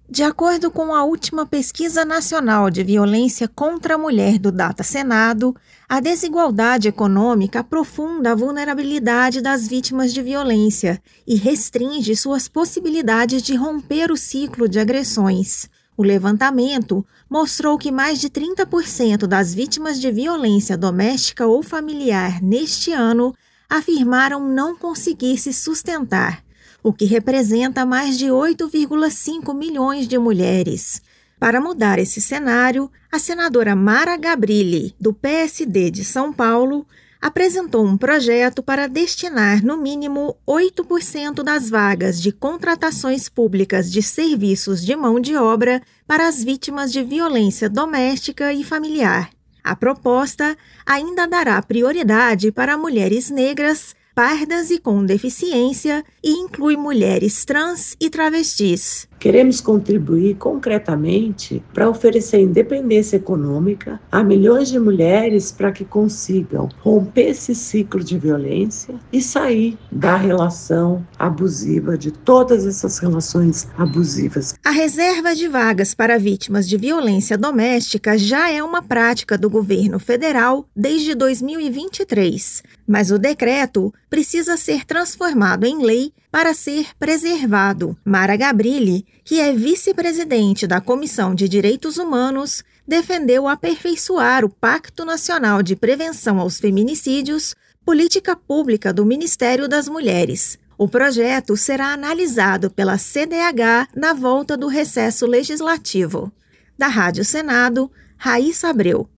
De acordo com a última Pesquisa Nacional de Violência contra a Mulher do Data Senado, a desigualdade econômica aprofunda a vulnerabilidade das vítimas de violência e restringe suas possibilidades de romper o ciclo de agressões. O levantamento mostrou que mais de 30% das vítimas de violência doméstica ou familiar neste ano afirmaram não conseguir se sustentar, o que representa mais de 8,5 milhões de mulheres. Para mudar esse cenário, a senadora Mara Gabrilli, do PSD de São Paulo, apresentou um projeto para destinar no mínimo 8% das vagas de contratações públicas de serviços de mão de obra para as vítimas de violência doméstica e familiar. A proposta ainda dará prioridade para mulheres negras, pardas e com deficiência e inclui mulheres trans e travestis. Queremos contribuir concretamente para oferecer independência econômica a milhões de mulheres para que consigam romper esse ciclo de violência e sair da relação abusiva, de todas essas relações abusivas. A reserva de vagas para vítimas de violência doméstica já é uma prática do governo federal desde 2023, mas o decreto precisa ser transformado em lei para ser preservado. Mara Gabrilli, que é vice-presidente da Comissão de Direitos Humanos, defendeu aperfeiçoar o Pacto Nacional de Prevenção aos Feminicídios, política pública do Ministério das Mulheres. O projeto será analisado pela CDH na volta do recesso legislativo. Da Rádio Senado, Raíssa Abreu.